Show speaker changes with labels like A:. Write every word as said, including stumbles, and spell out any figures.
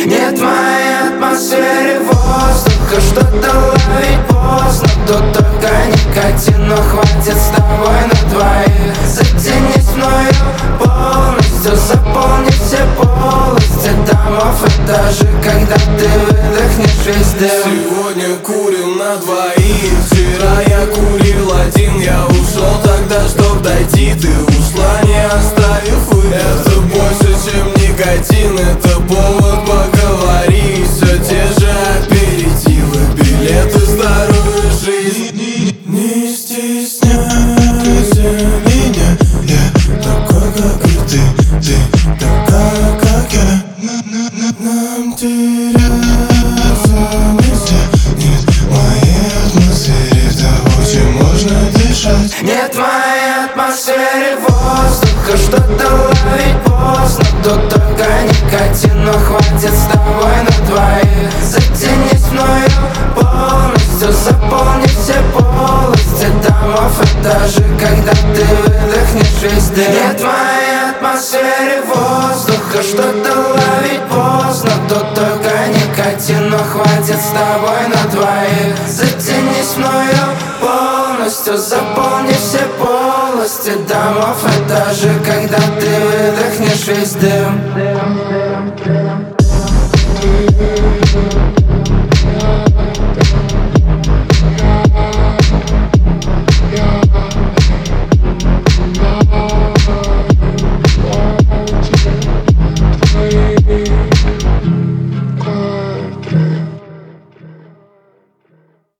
A: Нет в моей атмосфере воздуха, что-то ловить поздно. Тут только никотин, но хватит с тобой на двоих. Затянись мною полностью, заполни все полости домов, этажи, когда ты выдохнешь весь дым.
B: Сегодня курил на двоих, вчера я курил один. Я ушел тогда, чтоб дойти, ты ушла, не оставив выход. Это больше, чем никотин, это повод поговорить. Все те же аперитивы, билеты в старую жизнь. Не стесняйся меня, я такой, как и ты, ты такая, как я. Нам теряться вместе, нет в моей атмосфере того, чем можно дышать.
A: Нет в моей атмосфере воздуха, что-то ловить поздно. Тут только никотин, но хватит с тобой на двоих. Затянись мною полностью, заполни все полости домов, этажи, когда ты выдохнешь весь дым. Нет в моей атмосфере воздуха, что-то ловить поздно. Тут только никотин, но хватит с тобой на двоих. Затянись мною полностью, заполни все полости домов, этажи, когда ты выдохнешь весь дым.